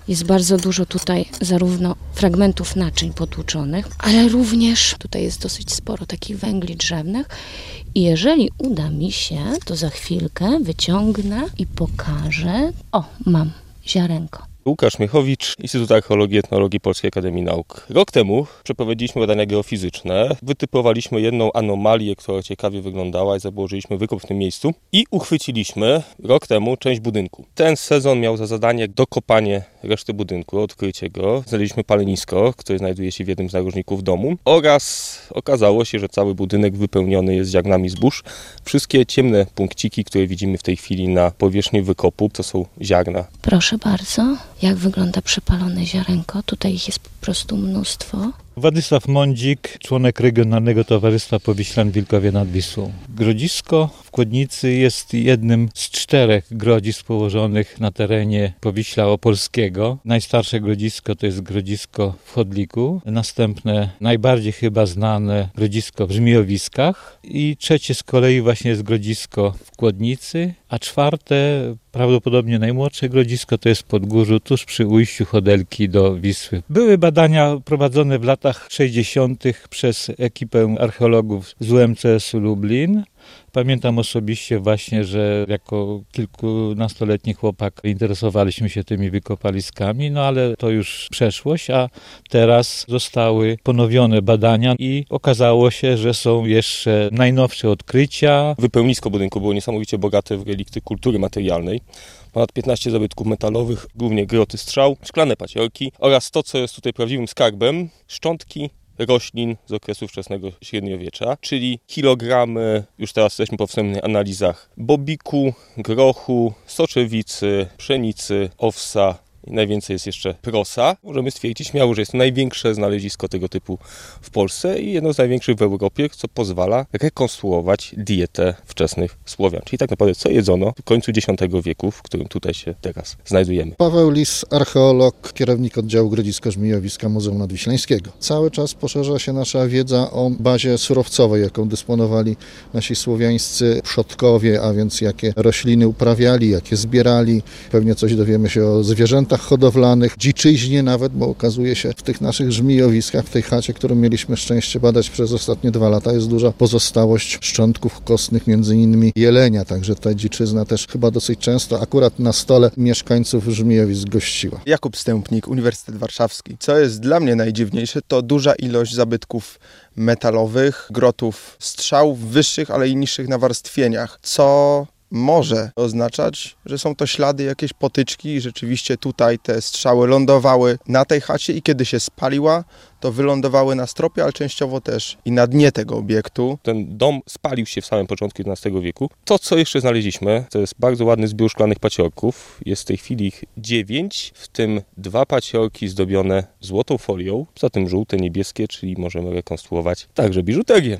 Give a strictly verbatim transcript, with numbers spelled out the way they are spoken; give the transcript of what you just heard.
Jest bardzo dużo tutaj zarówno fragmentów naczyń potłuczonych, ale również tutaj jest dosyć sporo takich węgli drzewnych. I jeżeli uda mi się, to za chwilkę wyciągnę i pokażę. O, mam ziarenko. Łukasz Miechowicz, Instytut Archeologii i Etnologii Polskiej Akademii Nauk. Rok temu przeprowadziliśmy badania geofizyczne, wytypowaliśmy jedną anomalię, która ciekawie wyglądała i założyliśmy wykop w tym miejscu i uchwyciliśmy rok temu część budynku. Ten sezon miał za zadanie dokopanie reszty budynku, odkrycie go. Znaleźliśmy palenisko, które znajduje się w jednym z narożników domu oraz okazało się, że cały budynek wypełniony jest ziarnami zbóż. Wszystkie ciemne punkciki, które widzimy w tej chwili na powierzchni wykopu, to są ziarna. Proszę bardzo. Jak wygląda przepalone ziarenko? Tutaj ich jest po prostu mnóstwo. Władysław Mądzik, członek Regionalnego Towarzystwa Powiślan Wilkowie nad Wisłą. Grodzisko w Kłodnicy jest jednym z czterech grodzisk położonych na terenie Powiśla Opolskiego. Najstarsze grodzisko to jest grodzisko w Chodliku. Następne, najbardziej chyba znane grodzisko w Żmijowiskach. I trzecie z kolei właśnie jest grodzisko w Kłodnicy, a czwarte, prawdopodobnie najmłodsze grodzisko to jest w Podgórzu, tuż przy ujściu Chodelki do Wisły. Były badania prowadzone w latach sześćdziesiątych przez ekipę archeologów z U M C S-u Lublin. Pamiętam osobiście właśnie, że jako kilkunastoletni chłopak interesowaliśmy się tymi wykopaliskami, no ale to już przeszłość, a teraz zostały ponowione badania i okazało się, że są jeszcze najnowsze odkrycia. Wypełnisko budynku było niesamowicie bogate w relikty kultury materialnej. Ponad piętnaście zabytków metalowych, głównie groty strzał, szklane paciorki oraz to, co jest tutaj prawdziwym skarbem, szczątki roślin z okresu wczesnego średniowiecza, czyli kilogramy, już teraz jesteśmy po wstępnych analizach, bobiku, grochu, soczewicy, pszenicy, owsa i najwięcej jest jeszcze prosa. Możemy stwierdzić śmiało, że jest to największe znalezisko tego typu w Polsce i jedno z największych w Europie, co pozwala rekonstruować dietę wczesnych Słowian. Czyli tak naprawdę co jedzono w końcu dziesiątego wieku, w którym tutaj się teraz znajdujemy. Paweł Lis, archeolog, kierownik oddziału Grodzisko-Żmijowiska Muzeum Nadwiślańskiego. Cały czas poszerza się nasza wiedza o bazie surowcowej, jaką dysponowali nasi słowiańscy przodkowie, a więc jakie rośliny uprawiali, jakie zbierali. Pewnie coś dowiemy się o zwierzętach hodowlanych, dziczyźnie nawet, bo okazuje się w tych naszych żmijowiskach, w tej chacie, którą mieliśmy szczęście badać przez ostatnie dwa lata, jest duża pozostałość szczątków kostnych, między innymi jelenia, także ta dziczyzna też chyba dosyć często akurat na stole mieszkańców żmijowisk gościła. Jakub Stępnik, Uniwersytet Warszawski. Co jest dla mnie najdziwniejsze, to duża ilość zabytków metalowych, grotów strzał w wyższych, ale i niższych nawarstwieniach, co może oznaczać, że są to ślady, jakieś potyczki i rzeczywiście tutaj te strzały lądowały na tej chacie i kiedy się spaliła, to wylądowały na stropie, ale częściowo też i na dnie tego obiektu. Ten dom spalił się w samym początku jedenastego wieku. To, co jeszcze znaleźliśmy, to jest bardzo ładny zbiór szklanych paciorków. Jest w tej chwili ich dziewięć, w tym dwa paciorki zdobione złotą folią, poza tym żółte, niebieskie, czyli możemy rekonstruować także biżuterię.